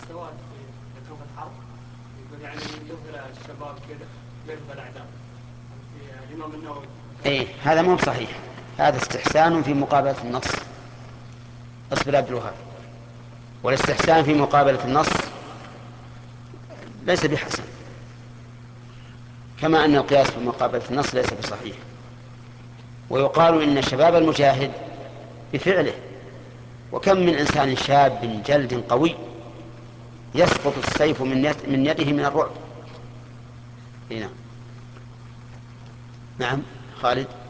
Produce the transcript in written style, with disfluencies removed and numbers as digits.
سواء في ظروف الحرب يقول يعني يظهر الشباب كذا يرضى الاعداء. في الامام النووي. ايه هذا مو صحيح، هذا استحسان في مقابلة النص. اصبر عبد الوهاب. والاستحسان في مقابلة النص ليس بحسن، كما أن القياس في مقابلة النص ليس بصحيح. ويقال إن شباب المجاهد بفعله، وكم من إنسان شاب جلد قوي يسقط السيف من يده من الرعب. نعم. نعم خالد.